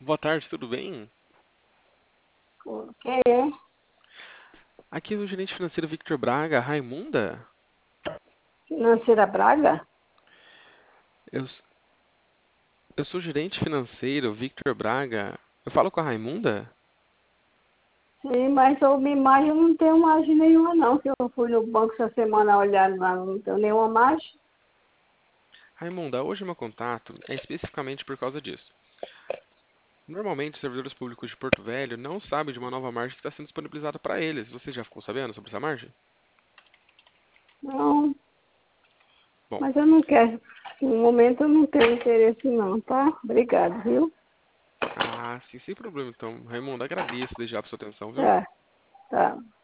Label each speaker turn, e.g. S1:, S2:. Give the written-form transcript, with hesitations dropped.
S1: Boa tarde, tudo bem?
S2: Quem é?
S1: Aqui é o gerente financeiro Victor Braga, Raimunda.
S2: Financeira Braga?
S1: Eu, eu sou o gerente financeiro Victor Braga. Eu falo com a Raimunda?
S2: Sim, mas sobre imagem eu não tenho margem nenhuma não, que eu fui no banco essa semana olhar lá, não tenho nenhuma margem.
S1: Raimunda, hoje meu contato é especificamente por causa disso. Normalmente, os servidores públicos de Porto Velho não sabem de uma nova margem que está sendo disponibilizada para eles. Você já ficou sabendo sobre essa margem?
S2: Não,
S1: Bom,
S2: mas eu não quero. No momento eu não tenho interesse não, tá? Obrigado, viu?
S1: sim, sem problema então. Raimunda, agradeço desde já por sua atenção, viu?
S2: Tá, tá.